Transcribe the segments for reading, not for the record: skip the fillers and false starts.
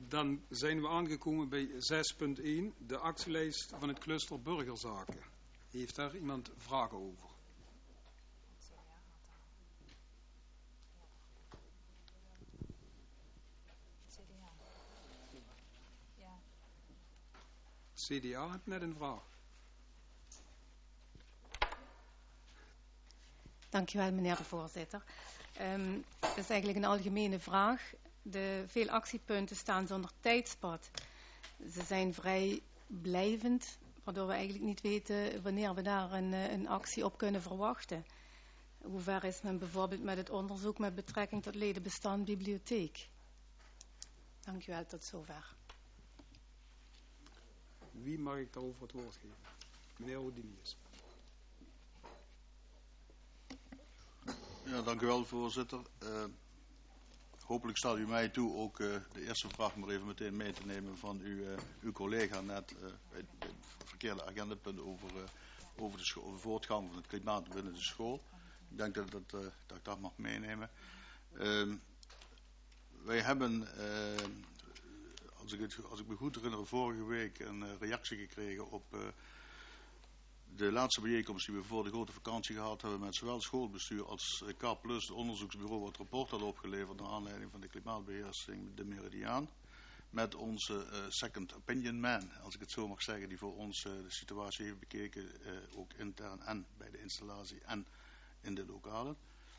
Dan zijn we aangekomen bij 6.1, de actielijst van het cluster burgerzaken. Heeft daar iemand vragen over? CDA heeft net een vraag. Dankjewel, meneer de voorzitter. Het is eigenlijk een algemene vraag. Veel actiepunten staan zonder tijdspad. Ze zijn vrij blijvend, waardoor we eigenlijk niet weten wanneer we daar een actie op kunnen verwachten. Hoe ver is men bijvoorbeeld met het onderzoek met betrekking tot ledenbestand bibliotheek? Dankjewel, tot zover. Wie mag ik daarover het woord geven? Meneer Houdinius. Ja, dank u wel, voorzitter. Hopelijk staat u mij toe ook de eerste vraag maar even meteen mee te nemen van uw collega net bij het verkeerde agendapunt over de voortgang van het klimaat binnen de school. Ik denk dat ik dat mag meenemen. Wij hebben, als ik me goed herinner, vorige week een reactie gekregen op de laatste bijeenkomst die we voor de grote vakantie gehad hebben met zowel schoolbestuur als K+, het onderzoeksbureau wat het rapport had opgeleverd naar aanleiding van de klimaatbeheersing, de Meridiaan. Met onze second opinion man, als ik het zo mag zeggen, die voor ons de situatie heeft bekeken, ook intern en bij de installatie en in de lokalen.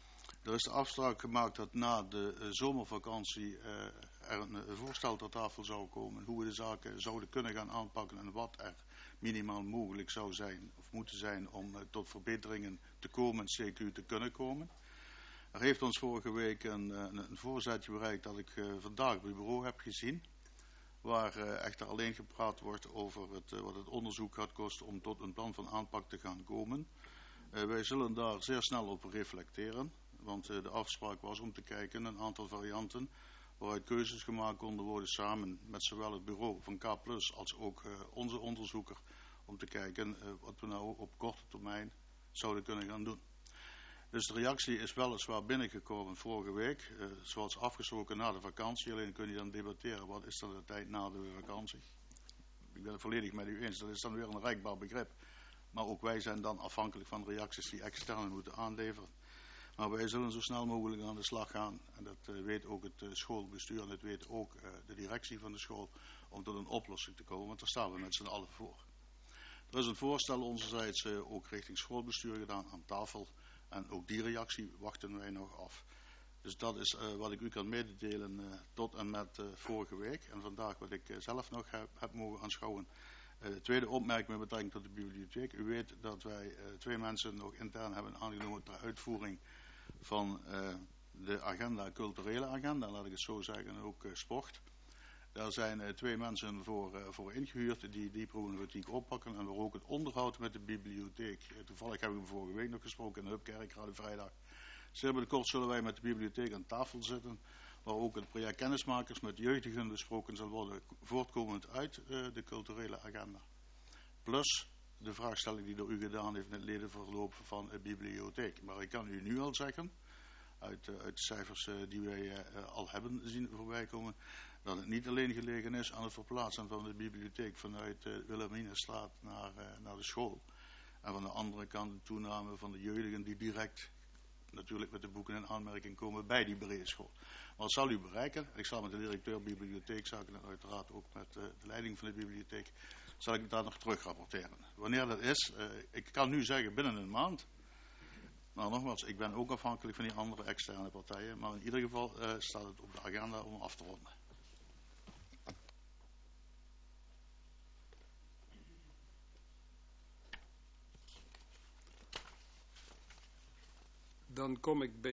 Er is de afspraak gemaakt dat na de zomervakantie er een voorstel ter tafel zou komen hoe we de zaken zouden kunnen gaan aanpakken en wat er minimaal mogelijk zou zijn of moeten zijn om tot verbeteringen te komen, CQ te kunnen komen. Er heeft ons vorige week een voorzetje bereikt dat ik vandaag bij het bureau heb gezien, waar echter alleen gepraat wordt over wat het onderzoek gaat kosten om tot een plan van aanpak te gaan komen. Wij zullen daar zeer snel op reflecteren, want de afspraak was om te kijken een aantal varianten waaruit keuzes gemaakt konden worden samen met zowel het bureau van K+ als ook onze onderzoeker, om te kijken wat we nou op korte termijn zouden kunnen gaan doen. Dus de reactie is weliswaar binnengekomen vorige week, zoals afgesproken na de vakantie. Alleen kun je dan debatteren, wat is dan de tijd na de vakantie? Ik ben het volledig met u eens, dat is dan weer een rekbaar begrip. Maar ook wij zijn dan afhankelijk van de reacties die extern moeten aanleveren. Maar wij zullen zo snel mogelijk aan de slag gaan. En dat weet ook het schoolbestuur en dat weet ook de directie van de school, om tot een oplossing te komen. Want daar staan we met z'n allen voor. Er is een voorstel onzerzijds ook richting schoolbestuur gedaan aan tafel. En ook die reactie wachten wij nog af. Dus dat is wat ik u kan mededelen tot en met vorige week. En vandaag wat ik zelf nog heb mogen aanschouwen. De tweede opmerking met betrekking tot de bibliotheek. U weet dat wij 2 mensen nog intern hebben aangenomen ter uitvoering van de agenda, culturele agenda, laat ik het zo zeggen, en ook sport. Daar zijn 2 mensen voor ingehuurd die die problematiek oppakken en waar ook het onderhoud met de bibliotheek. Toevallig hebben we vorige week nog gesproken in de Hupkerk, vrijdag. Zeer binnenkort zullen wij met de bibliotheek aan tafel zitten, waar ook het project kennismakers met jeugdigen besproken zal worden, voortkomend uit de culturele agenda. Plus de vraagstelling die door u gedaan heeft in het ledenverloop van de bibliotheek. Maar ik kan u nu al zeggen, uit de cijfers die wij al hebben zien voorbij komen, dat het niet alleen gelegen is aan het verplaatsen van de bibliotheek vanuit de Wilhelminastraat naar de school. En van de andere kant de toename van de jeugdigen die direct natuurlijk met de boeken in aanmerking komen bij die brede school. Maar dat zal u bereiken. Ik zal met de directeur bibliotheekzaken en uiteraard ook met de leiding van de bibliotheek, zal ik daar nog terug rapporteren. Wanneer dat is, ik kan nu zeggen binnen een maand. Maar nogmaals, ik ben ook afhankelijk van die andere externe partijen. Maar in ieder geval staat het op de agenda om af te ronden. Dan kom ik bij